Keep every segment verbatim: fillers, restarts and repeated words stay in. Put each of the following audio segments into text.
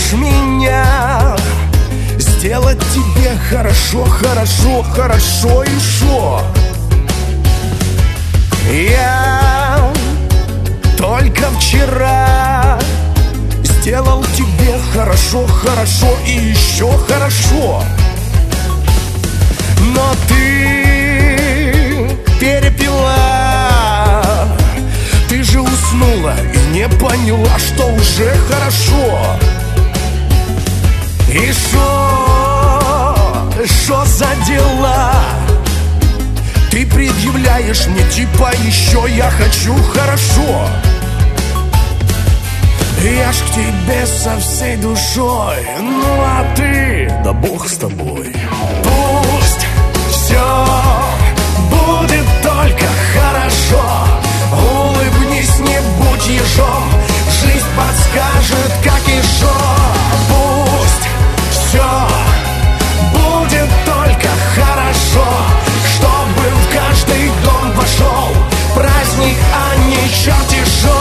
просишь меня сделать тебе хорошо, хорошо, хорошо и шо? Я только вчера сделал тебе хорошо, хорошо и еще хорошо. Но ты перепила, ты же уснула и не поняла, что уже хорошо. И шо, шо за дела? Ты предъявляешь мне типа еще я хочу хорошо. Я ж к тебе со всей душой, ну а ты, да бог с тобой. Пусть все будет только хорошо. Улыбнись, не будь ежом, жизнь подскажет, как и шо. Пусть все будет только хорошо, чтобы в каждый дом вошел праздник, а не черти шо.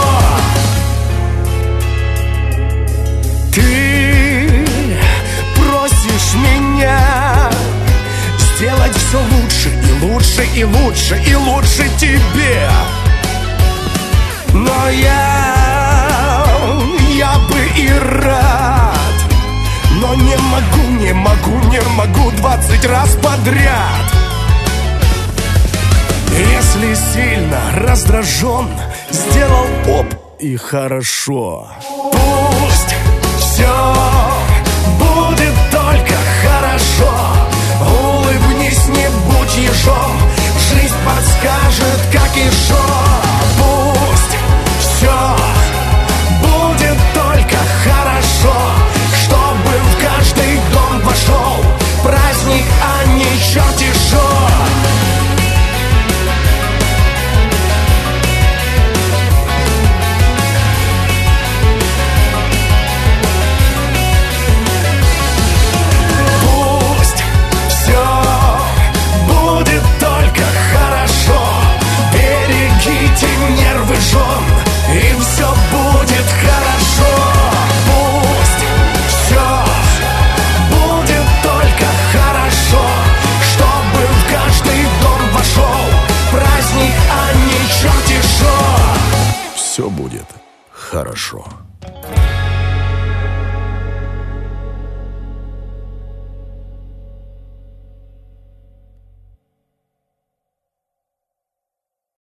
Ты просишь меня сделать все лучше и лучше и лучше и лучше тебе. Но я, я бы и рад, но не могу, не могу, не могу двадцать раз подряд. Если сильно раздражен, сделал оп и хорошо. Пусть все будет только хорошо. Улыбнись, не будь ежом, жизнь подскажет, как и шо. Пусть все будет только хорошо, чтобы в каждый дом вошел праздник, а не черти шо. И все будет хорошо. Пусть все будет только хорошо, чтобы в каждый дом вошел праздник, а не черти шо. Все будет хорошо.